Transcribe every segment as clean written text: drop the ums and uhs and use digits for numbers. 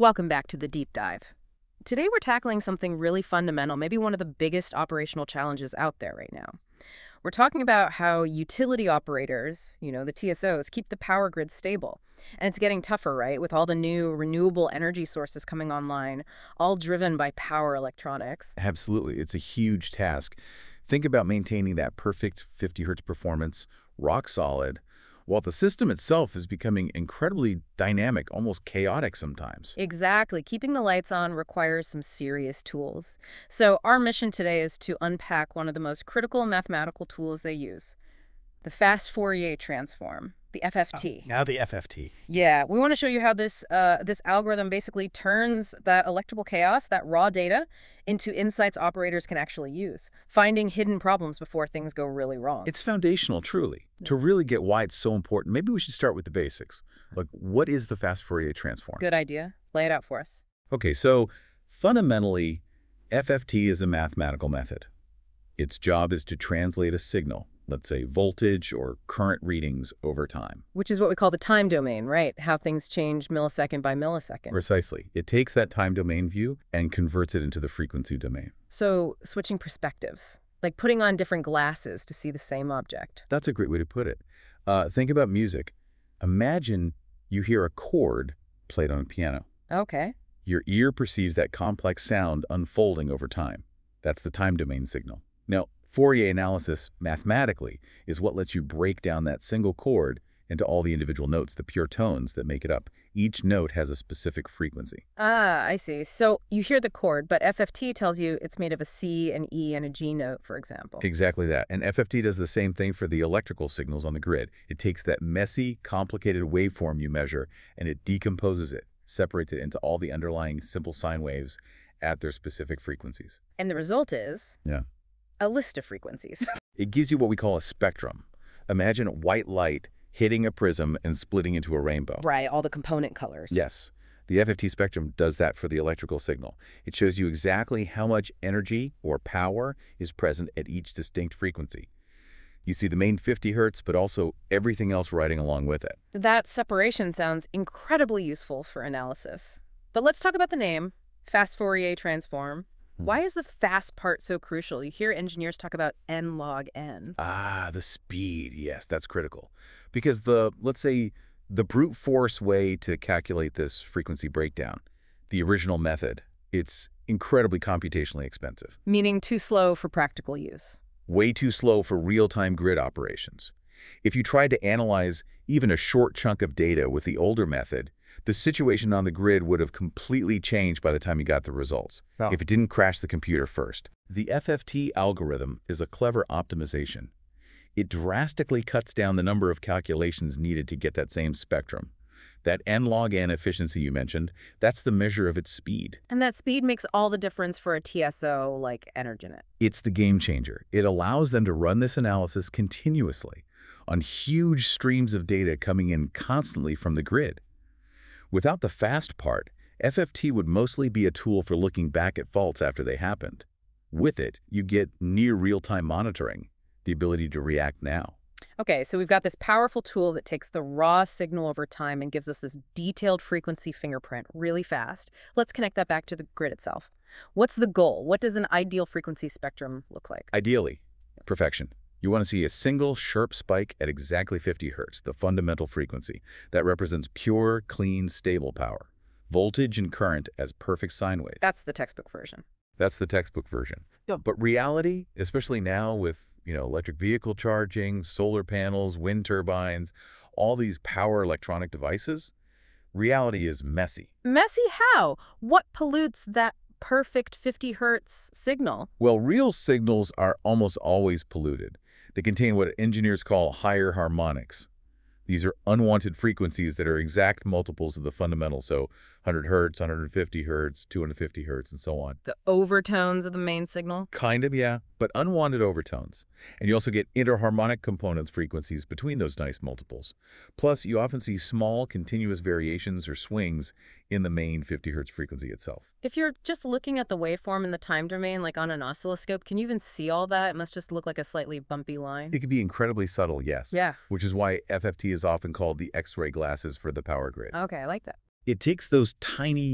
Welcome back to the deep dive. Today we're tackling something really fundamental, maybe one of the biggest operational challenges out there right now. We're talking about how utility operators, the TSOs, keep the power grid stable. And it's getting tougher, right? With all the new renewable energy sources coming online, all driven by power electronics. Absolutely. It's a huge task. Think about maintaining that perfect 50 hertz performance, rock solid, while the system itself is becoming incredibly dynamic, almost chaotic sometimes. Exactly. Keeping the lights on requires some serious tools. So our mission today is to unpack one of the most critical mathematical tools they use, the fast Fourier transform, the FFT. Now the FFT. Yeah, we want to show you how this algorithm basically turns that electrical chaos, that raw data, into insights operators can actually use, finding hidden problems before things go really wrong. It's foundational, truly. To really get why it's so important, maybe we should start with the basics. Like, what is the fast Fourier transform? Good idea. Lay it out for us. Okay, so fundamentally, FFT is a mathematical method. Its job is to translate a signal, let's say voltage or current readings over time. Which is what we call the time domain, right? How things change millisecond by millisecond. Precisely. It takes that time domain view and converts it into the frequency domain. So switching perspectives, like putting on different glasses to see the same object. That's a great way to put it. Think about music. Imagine you hear a chord played on a piano. Okay. Your ear perceives that complex sound unfolding over time. That's the time domain signal. Now, Fourier analysis, mathematically, is what lets you break down that single chord into all the individual notes, the pure tones that make it up. Each note has a specific frequency. Ah, I see. So you hear the chord, but FFT tells you it's made of a C, an E, and a G note, for example. Exactly that. And FFT does the same thing for the electrical signals on the grid. It takes that messy, complicated waveform you measure, and it decomposes it, separates it into all the underlying simple sine waves at their specific frequencies. And the result is a list of frequencies. It gives you what we call a spectrum. Imagine white light hitting a prism and splitting into a rainbow. Right, all the component colors. Yes. The FFT spectrum does that for the electrical signal. It shows you exactly how much energy or power is present at each distinct frequency. You see the main 50 hertz, but also everything else riding along with it. That separation sounds incredibly useful for analysis. But let's talk about the name, fast Fourier transform. Why is the fast part so crucial? You hear engineers talk about n log n. Ah, the speed. Yes, that's critical. Because let's say, the brute force way to calculate this frequency breakdown, the original method, it's incredibly computationally expensive. Meaning too slow for practical use. Way too slow for real-time grid operations. If you tried to analyze even a short chunk of data with the older method, the situation on the grid would have completely changed by the time you got the results, if it didn't crash the computer first. The FFT algorithm is a clever optimization. It drastically cuts down the number of calculations needed to get that same spectrum. That n log n efficiency you mentioned, that's the measure of its speed. And that speed makes all the difference for a TSO like Energinet. It's the game changer. It allows them to run this analysis continuously on huge streams of data coming in constantly from the grid. Without the fast part, FFT would mostly be a tool for looking back at faults after they happened. With it, you get near real-time monitoring, the ability to react now. Okay, so we've got this powerful tool that takes the raw signal over time and gives us this detailed frequency fingerprint really fast. Let's connect that back to the grid itself. What's the goal? What does an ideal frequency spectrum look like? Ideally, perfection. You want to see a single sharp spike at exactly 50 hertz, the fundamental frequency. That represents pure, clean, stable power. Voltage and current as perfect sine waves. That's the textbook version. That's the textbook version. But reality, especially now with electric vehicle charging, solar panels, wind turbines, all these power electronic devices, reality is messy. Messy how? What pollutes that perfect 50 hertz signal? Well, real signals are almost always polluted. They contain what engineers call higher harmonics. These are unwanted frequencies that are exact multiples of the fundamental, so 100 hertz, 150 hertz, 250 hertz, and so on. The overtones of the main signal? Kind of, yeah, but unwanted overtones. And you also get interharmonic components frequencies between those nice multiples. Plus, you often see small, continuous variations or swings in the main 50 hertz frequency itself. If you're just looking at the waveform in the time domain, like on an oscilloscope, can you even see all that? It must just look like a slightly bumpy line. It can be incredibly subtle, yes. Yeah. Which is why FFT is often called the X-ray glasses for the power grid. Okay, I like that. It takes those tiny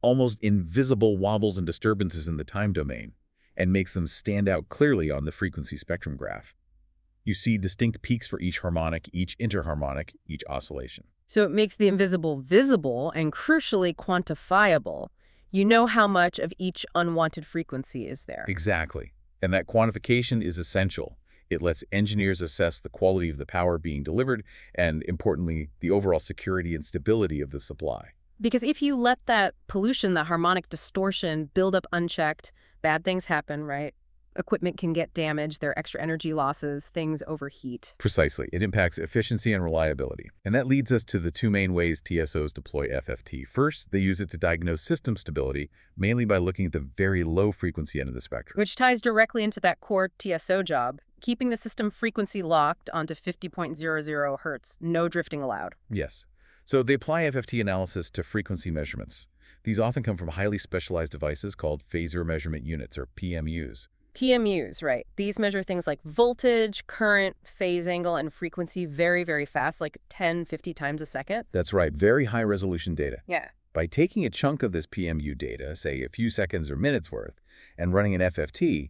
almost invisible wobbles and disturbances in the time domain, and makes them stand out clearly on the frequency spectrum graph. You see distinct peaks for each harmonic, each interharmonic, each oscillation. So it makes the invisible visible and crucially quantifiable. You know how much of each unwanted frequency is there. Exactly. And that quantification is essential. It lets engineers assess the quality of the power being delivered and, importantly, the overall security and stability of the supply. Because if you let that pollution, that harmonic distortion, build up unchecked, bad things happen, right? Equipment can get damaged, there are extra energy losses, things overheat. Precisely. It impacts efficiency and reliability. And that leads us to the two main ways TSOs deploy FFT. First, they use it to diagnose system stability, mainly by looking at the very low frequency end of the spectrum. Which ties directly into that core TSO job, keeping the system frequency locked onto 50.00 hertz, no drifting allowed. Yes. So they apply FFT analysis to frequency measurements. These often come from highly specialized devices called phasor measurement units, or PMUs. PMUs, right. These measure things like voltage, current, phase angle, and frequency very, very fast, like 10, 50 times a second. That's right, very high-resolution data. Yeah. By taking a chunk of this PMU data, say a few seconds or minutes worth, and running an FFT,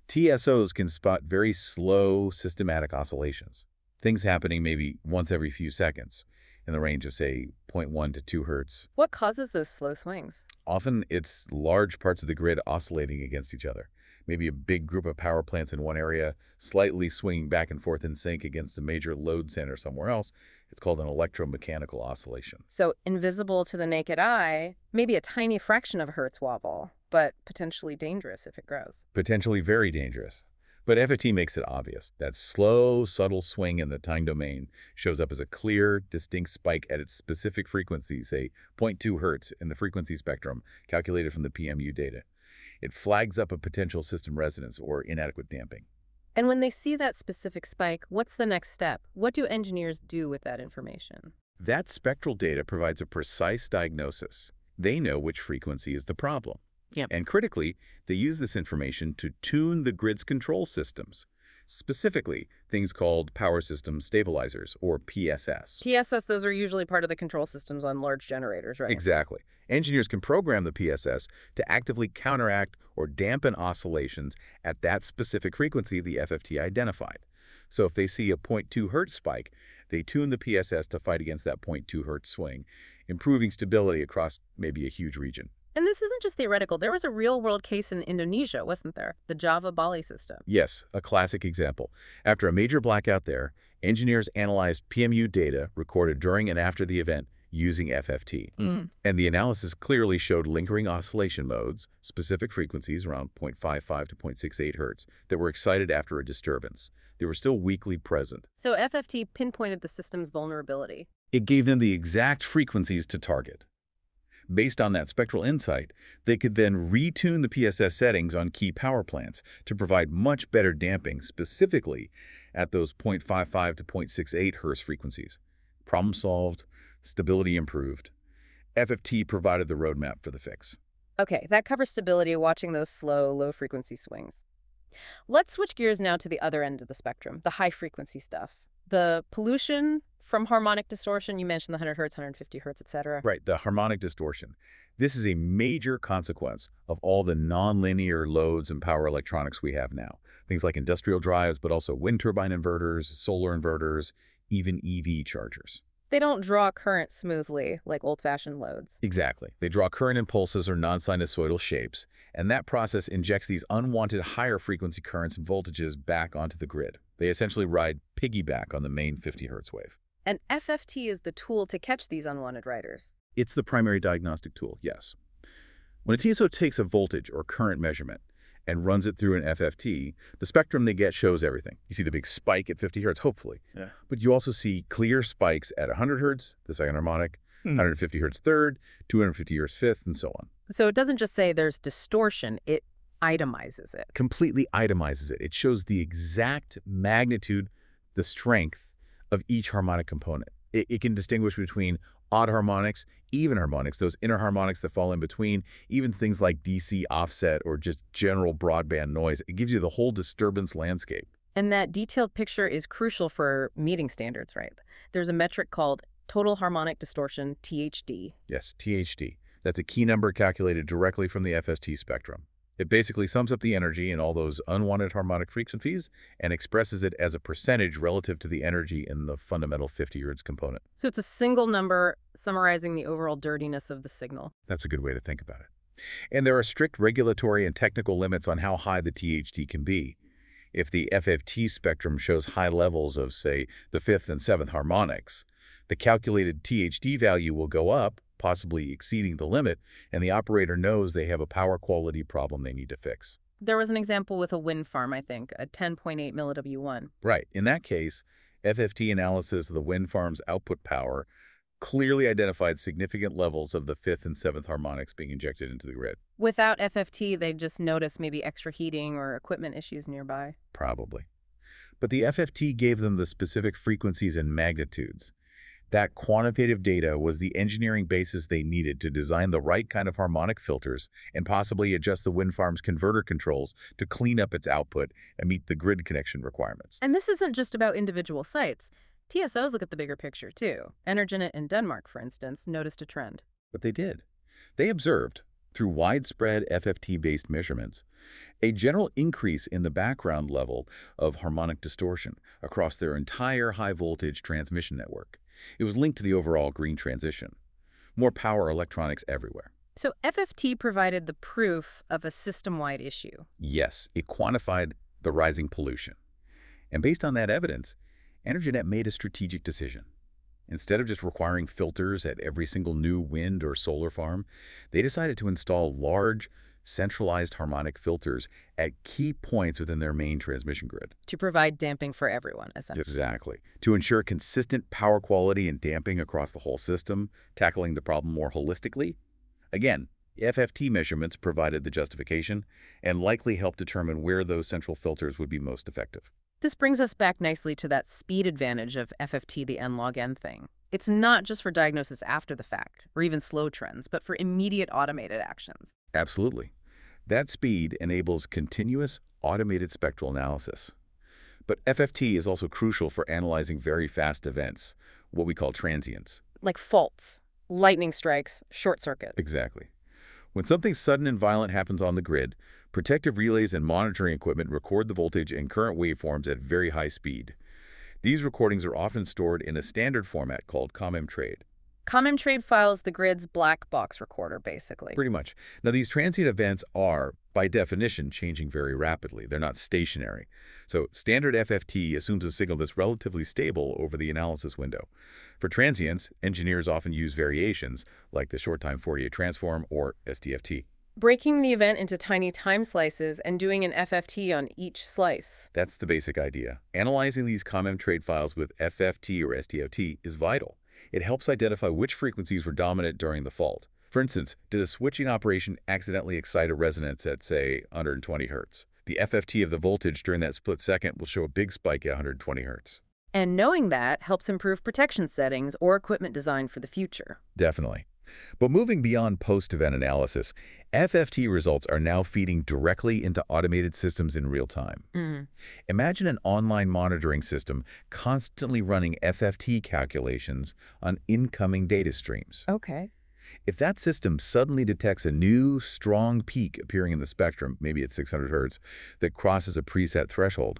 TSOs can spot very slow, systematic oscillations. Things happening maybe once every few seconds, in the range of, say, 0.1 to 2 hertz. What causes those slow swings? Often, it's large parts of the grid oscillating against each other. Maybe a big group of power plants in one area, slightly swinging back and forth in sync against a major load center somewhere else. It's called an electromechanical oscillation. So invisible to the naked eye, maybe a tiny fraction of a hertz wobble, but potentially dangerous if it grows. Potentially very dangerous. But FFT makes it obvious. That slow, subtle swing in the time domain shows up as a clear, distinct spike at its specific frequency, say 0.2 hertz in the frequency spectrum, calculated from the PMU data. It flags up a potential system resonance or inadequate damping. And when they see that specific spike, what's the next step? What do engineers do with that information? That spectral data provides a precise diagnosis. They know which frequency is the problem. Yep. And critically, they use this information to tune the grid's control systems, specifically things called power system stabilizers, or PSS. PSS, those are usually part of the control systems on large generators, right? Exactly. Engineers can program the PSS to actively counteract or dampen oscillations at that specific frequency the FFT identified. So if they see a 0.2 hertz spike, they tune the PSS to fight against that 0.2 hertz swing, improving stability across maybe a huge region. And this isn't just theoretical. There was a real-world case in Indonesia, wasn't there? The Java Bali system. Yes, a classic example. After a major blackout there, engineers analyzed PMU data recorded during and after the event using FFT. And the analysis clearly showed lingering oscillation modes, specific frequencies around 0.55 to 0.68 hertz, that were excited after a disturbance. They were still weakly present. So FFT pinpointed the system's vulnerability. It gave them the exact frequencies to target. Based on that spectral insight, they could then retune the PSS settings on key power plants to provide much better damping, specifically at those 0.55 to 0.68 hertz frequencies. Problem solved, stability improved. FFT provided the roadmap for the fix. Okay, that covers stability, watching those slow, low-frequency swings. Let's switch gears now to the other end of the spectrum, the high-frequency stuff. The pollution from harmonic distortion, you mentioned the 100 hertz, 150 hertz, et cetera. Right, the harmonic distortion. This is a major consequence of all the nonlinear loads and power electronics we have now. Things like industrial drives, but also wind turbine inverters, solar inverters, even EV chargers. They don't draw current smoothly like old-fashioned loads. Exactly. They draw current impulses or non-sinusoidal shapes, and that process injects these unwanted higher frequency currents and voltages back onto the grid. They essentially ride piggyback on the main 50 hertz wave. And FFT is the tool to catch these unwanted riders. It's the primary diagnostic tool, yes. When a TSO takes a voltage or current measurement and runs it through an FFT, the spectrum they get shows everything. You see the big spike at 50 hertz, hopefully. Yeah. But you also see clear spikes at 100 hertz, the second harmonic, 150 hertz third, 250 hertz fifth, and so on. So it doesn't just say there's distortion, it itemizes it. Completely itemizes it. It shows the exact magnitude, the strength of each harmonic component. It can distinguish between odd harmonics, even harmonics, those inner harmonics that fall in between, even things like DC offset or just general broadband noise. It gives you the whole disturbance landscape. And that detailed picture is crucial for meeting standards, right? There's a metric called total harmonic distortion, THD. Yes, THD. That's a key number calculated directly from the FST spectrum. It basically sums up the energy in all those unwanted harmonic frequencies and expresses it as a percentage relative to the energy in the fundamental 50 Hz component. So it's a single number summarizing the overall dirtiness of the signal. That's a good way to think about it. And there are strict regulatory and technical limits on how high the THD can be. If the FFT spectrum shows high levels of, say, the 5th and 7th harmonics, the calculated THD value will go up, possibly exceeding the limit, and the operator knows they have a power quality problem they need to fix. There was an example with a wind farm, I think, a 10.8 milliW1. Right. In that case, FFT analysis of the wind farm's output power clearly identified significant levels of the 5th and 7th harmonics being injected into the grid. Without FFT, they'd just notice maybe extra heating or equipment issues nearby. Probably. But the FFT gave them the specific frequencies and magnitudes. That quantitative data was the engineering basis they needed to design the right kind of harmonic filters and possibly adjust the wind farm's converter controls to clean up its output and meet the grid connection requirements. And this isn't just about individual sites. TSOs look at the bigger picture, too. Energinet in Denmark, for instance, noticed a trend. But they did. They observed, through widespread FFT-based measurements, a general increase in the background level of harmonic distortion across their entire high-voltage transmission network. It was linked to the overall green transition. More power electronics everywhere. So FFT provided the proof of a system-wide issue. Yes, it quantified the rising pollution. And based on that evidence, Energinet made a strategic decision. Instead of just requiring filters at every single new wind or solar farm, they decided to install large, centralized harmonic filters at key points within their main transmission grid. To provide damping for everyone, essentially. Exactly. To ensure consistent power quality and damping across the whole system, tackling the problem more holistically. Again, FFT measurements provided the justification and likely helped determine where those central filters would be most effective. This brings us back nicely to that speed advantage of FFT, the n log n thing. It's not just for diagnosis after the fact, or even slow trends, but for immediate automated actions. Absolutely. That speed enables continuous, automated spectral analysis. But FFT is also crucial for analyzing very fast events, what we call transients. Like faults, lightning strikes, short circuits. Exactly. When something sudden and violent happens on the grid, protective relays and monitoring equipment record the voltage and current waveforms at very high speed. These recordings are often stored in a standard format called COMMTRADE. COMMTRADE files the grid's black box recorder, basically. Pretty much. Now, these transient events are, by definition, changing very rapidly. They're not stationary. So standard FFT assumes a signal that's relatively stable over the analysis window. For transients, engineers often use variations, like the short-time Fourier transform or SDFT. Breaking the event into tiny time slices and doing an FFT on each slice. That's the basic idea. Analyzing these COMMTRADE files with FFT or SDFT is vital. It helps identify which frequencies were dominant during the fault. For instance, did a switching operation accidentally excite a resonance at, say, 120 Hz? The FFT of the voltage during that split second will show a big spike at 120 Hz. And knowing that helps improve protection settings or equipment design for the future. Definitely. But moving beyond post-event analysis, FFT results are now feeding directly into automated systems in real time. Imagine an online monitoring system constantly running FFT calculations on incoming data streams. Okay. If that system suddenly detects a new, strong peak appearing in the spectrum, maybe at 600 Hz, that crosses a preset threshold,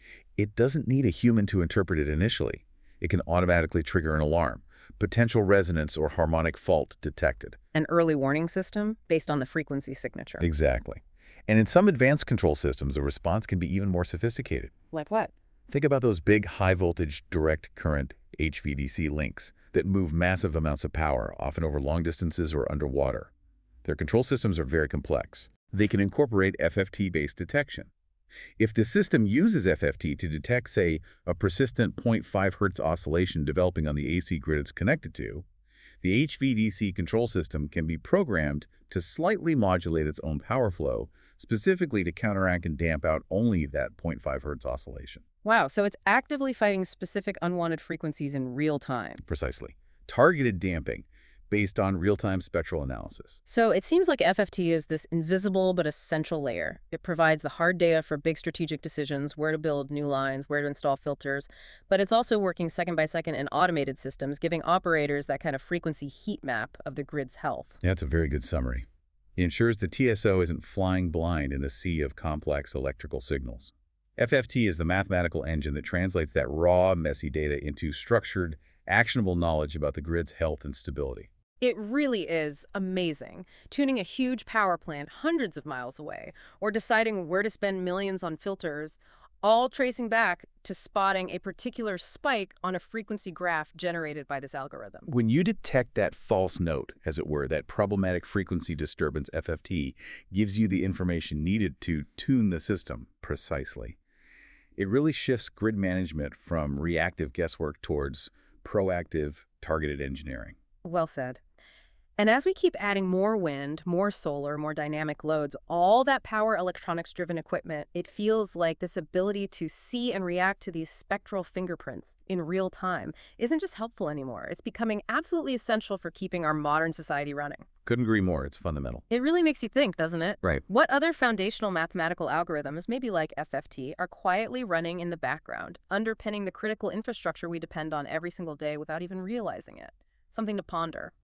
it doesn't need a human to interpret it initially. It can automatically trigger an alarm. Potential resonance or harmonic fault detected. An early warning system based on the frequency signature. Exactly. And in some advanced control systems, the response can be even more sophisticated. Like what? Think about those big high-voltage direct current HVDC links that move massive amounts of power, often over long distances or underwater. Their control systems are very complex. They can incorporate FFT-based detection. If the system uses FFT to detect, say, a persistent 0.5 Hz oscillation developing on the AC grid it's connected to, the HVDC control system can be programmed to slightly modulate its own power flow, specifically to counteract and damp out only that 0.5 Hz oscillation. Wow, so it's actively fighting specific unwanted frequencies in real time. Precisely. Targeted damping, based on real-time spectral analysis. So it seems like FFT is this invisible but essential layer. It provides the hard data for big strategic decisions, where to build new lines, where to install filters, but it's also working second by second in automated systems, giving operators that kind of frequency heat map of the grid's health. That's a very good summary. It ensures the TSO isn't flying blind in a sea of complex electrical signals. FFT is the mathematical engine that translates that raw, messy data into structured, actionable knowledge about the grid's health and stability. It really is amazing. Tuning a huge power plant hundreds of miles away, or deciding where to spend millions on filters, all tracing back to spotting a particular spike on a frequency graph generated by this algorithm. When you detect that false note, as it were, that problematic frequency disturbance, FFT gives you the information needed to tune the system precisely. It really shifts grid management from reactive guesswork towards proactive, targeted engineering. Well said. And as we keep adding more wind, more solar, more dynamic loads, all that power electronics-driven equipment, it feels like this ability to see and react to these spectral fingerprints in real time isn't just helpful anymore. It's becoming absolutely essential for keeping our modern society running. Couldn't agree more. It's fundamental. It really makes you think, doesn't it? Right. What other foundational mathematical algorithms, maybe like FFT, are quietly running in the background, underpinning the critical infrastructure we depend on every single day without even realizing it? Something to ponder.